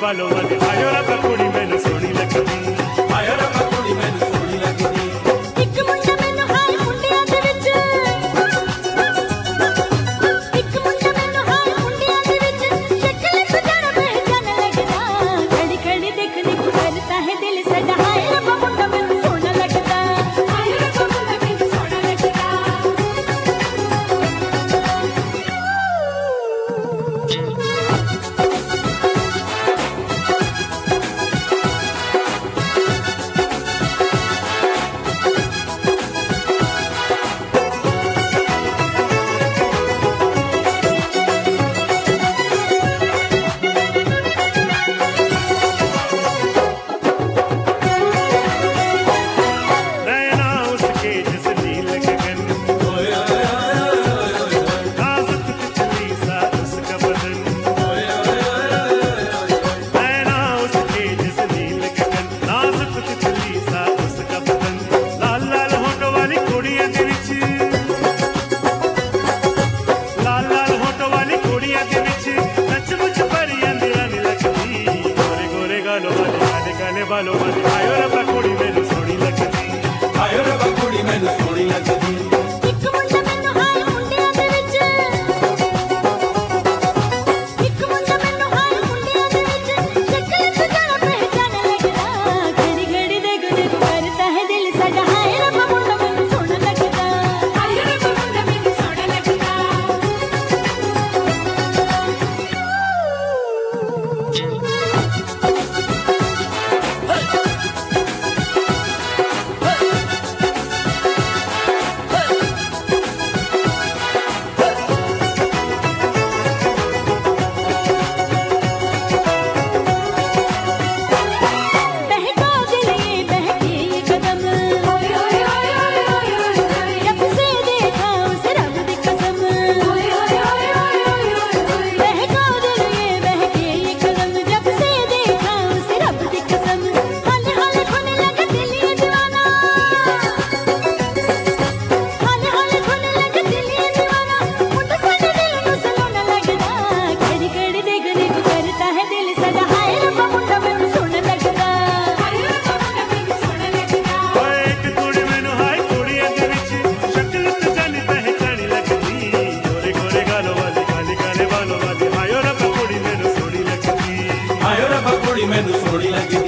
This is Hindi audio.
बालों वाली आयो रब्बा कुड़ी मैनू सोहनी लगदी आयो रब्बा कुड़ी मैनू सोहनी लगदी एक मुंडा मैनू हाय मुंडियां दे विच एक मुंडा मैनू हाय मुंडियां दे विच शक्ल तो जाना पहचान लगदा खड़ी खड़ी देखने को करता है दिल सदा हाय रब्बा मुंडा मैनू सोहना लगदा हाय रब्बा मुंडा मैनू सोहना लगदा बालों वाली आयो रब्बा कुड़ी मैनू सोहनी लगदी आयो रब्बा कुड़ी मैनू सोहनी लगदी एक मुंडा मैनू हाय मुंडियां दे विच एक मुंडा मैनू हाय मुंडियां दे विच शक्ल तो जाना पहचान लगदा घड़ी घड़ी देखने को करता है दिल सदा हाय रब्बा मुंडा मैनू सोहना लगदा हाय रब्बा मुंडा मैनू सोहना लगदा मैनू सोहनी लगदी